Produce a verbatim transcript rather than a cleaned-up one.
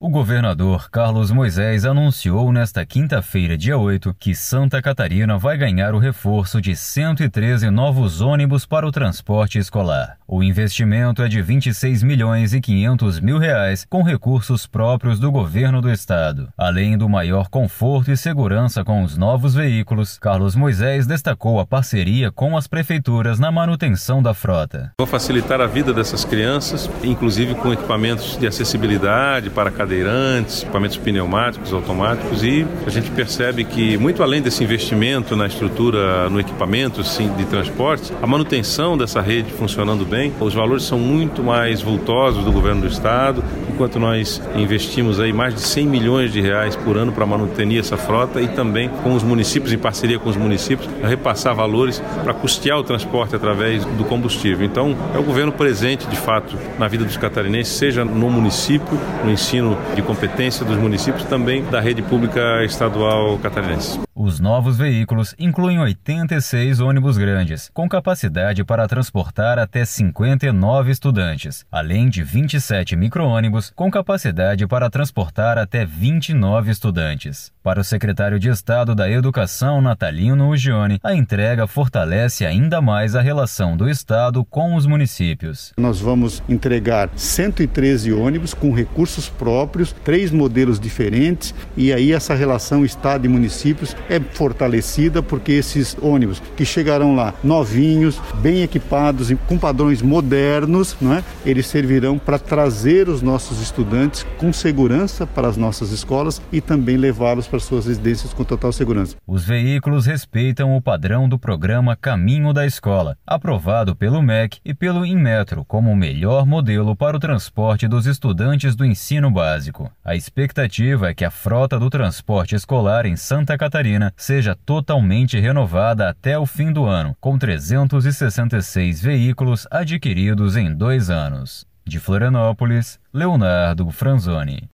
O governador Carlos Moisés anunciou nesta quinta-feira, dia oito, que Santa Catarina vai ganhar o reforço de cento e treze novos ônibus para o transporte escolar. O investimento é de vinte e seis milhões e quinhentos mil reais, com recursos próprios do governo do estado. Além do maior conforto e segurança com os novos veículos, Carlos Moisés destacou a parceria com as prefeituras na manutenção da frota. Vou facilitar a vida dessas crianças, inclusive com equipamentos de acessibilidade para cadeirantes, equipamentos pneumáticos, automáticos, e a gente percebe que, muito além desse investimento na estrutura, no equipamento sim, de transporte, a manutenção dessa rede funcionando bem, os valores são muito mais vultosos do governo do estado, enquanto nós investimos aí mais de cem milhões de reais por ano para manutenir essa frota e também com os municípios, em parceria com os municípios, a repassar valores para custear o transporte através do combustível. Então, é o governo presente, de fato, na vida dos catarinenses, seja no município, no ensino de competência dos municípios, também da rede pública estadual catarinense. Os novos veículos incluem oitenta e seis ônibus grandes, com capacidade para transportar até cinquenta e nove estudantes, além de vinte e sete micro-ônibus com capacidade para transportar até vinte e nove estudantes. Para o secretário de Estado da Educação, Natalino Ugione, a entrega fortalece ainda mais a relação do Estado com os municípios. Nós vamos entregar cento e treze ônibus com recursos próprios, três modelos diferentes, e aí essa relação Estado e municípios é fortalecida porque esses ônibus que chegarão lá novinhos, bem equipados, com padrões modernos, não é? Eles servirão para trazer os nossos estudantes com segurança para as nossas escolas e também levá-los para suas residências com total segurança. Os veículos respeitam o padrão do programa Caminho da Escola, aprovado pelo M E C e pelo Inmetro como o melhor modelo para o transporte dos estudantes do ensino básico. A expectativa é que a frota do transporte escolar em Santa Catarina seja totalmente renovada até o fim do ano, com trezentos e sessenta e seis veículos adquiridos em dois anos. De Florianópolis, Leonardo Franzoni.